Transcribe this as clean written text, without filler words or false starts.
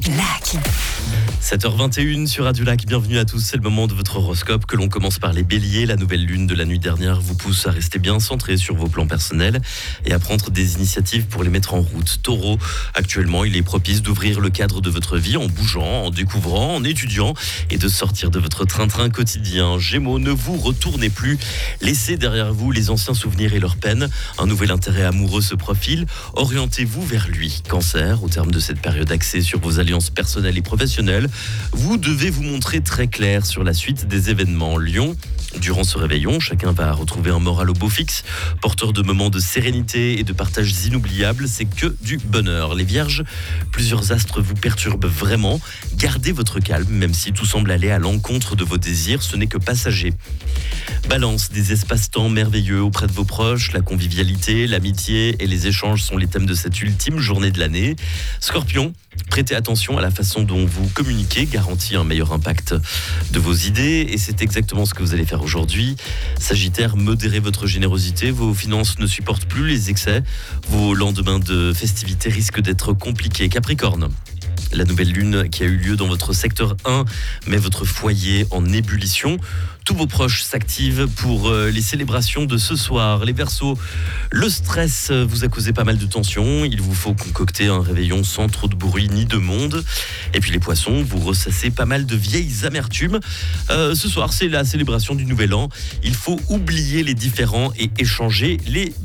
Lac. 7h21 sur Radio Lac, bienvenue à tous, c'est le moment de votre horoscope que l'on commence par les béliers. La nouvelle lune de la nuit dernière vous pousse à rester bien centré sur vos plans personnels et à prendre des initiatives pour les mettre en route. Taureau, actuellement il est propice d'ouvrir le cadre de votre vie en bougeant, en découvrant, en étudiant et de sortir de votre train-train quotidien. Gémeaux, ne vous retournez plus, laissez derrière vous les anciens souvenirs et leurs peines. Un nouvel intérêt amoureux se profile, orientez-vous vers lui. Cancer, au terme de cette période axée sur vos alliances personnelles et professionnelles, vous devez vous montrer très clair sur la suite des événements. Lion, durant ce réveillon, chacun va retrouver un moral au beau fixe, porteur de moments de sérénité et de partages inoubliables, c'est que du bonheur. Les Vierges, plusieurs astres vous perturbent vraiment, gardez votre calme, même si tout semble aller à l'encontre de vos désirs, ce n'est que passager. Balance, des espaces-temps merveilleux auprès de vos proches, la convivialité, l'amitié et les échanges sont les thèmes de cette ultime journée de l'année. Scorpion, prêtez attention à la façon dont vous communiquez, garantit un meilleur impact de vos idées et c'est exactement ce que vous allez faire aujourd'hui. Sagittaire, modérez votre générosité, vos finances ne supportent plus les excès, vos lendemains de festivités risquent d'être compliqués. Capricorne, la nouvelle lune qui a eu lieu dans votre secteur 1 met votre foyer en ébullition. Tous vos proches s'activent pour les célébrations de ce soir. Les Verseaux, le stress vous a causé pas mal de tensions. Il vous faut concocter un réveillon sans trop de bruit ni de monde. Et puis les Poissons, vous ressassez pas mal de vieilles amertumes. Ce soir, c'est la célébration du Nouvel An. Il faut oublier les différends et échanger les